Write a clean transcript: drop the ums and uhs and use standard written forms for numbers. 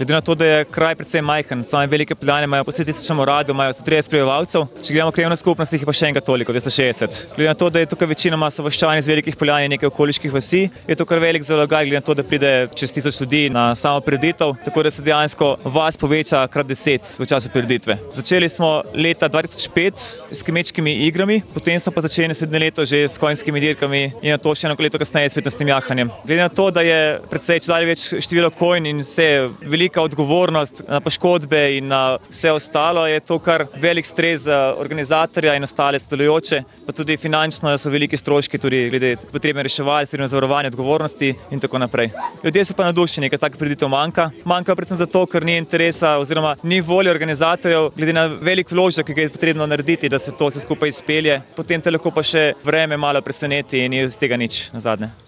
Glede na to, da je kraj precej majhen, same velike Poljane imajo po 1000 radu, imajo 130 prebivalcev, če gledamo krajevno skupnost, jih je pa še enkrat toliko, 260. Glede na to, da je tukaj večinoma so vaščani iz velikih Poljan in nekaj okoliških vasi, je to kar velik zalogaj, glede na to, da pride čez 1000 ljudi na samo prireditev, tako da se dejansko vas poveča krat 10 v času prireditve. Začeli smo leta 2005 s kmečkimi igrami, potem smo pa začeli naslednje leto že s konjskimi dirkami in nato še eno leto kasneje spet s tem jahanjem. Glede na to, da je precej čedalje več število konj in vse velika odgovornost na poškodbe in na vse ostalo, je to kar velik stres za organizatorja in ostale sodelujoče, pa tudi finančno so veliki stroški tudi glede potrebne reševanja, zavarovanja odgovornosti in tako naprej. Ljudje so pa navdušeni, ker taka prireditev manjka. Manjka predvsem zato, ker ni interesa oziroma ni volje organizatorjev glede na velik vložek, ki ga je potrebno narediti, da se to vse skupaj izpelje. Potem te lahko pa še vreme malo preseneti in ni iz tega nič nazadnje.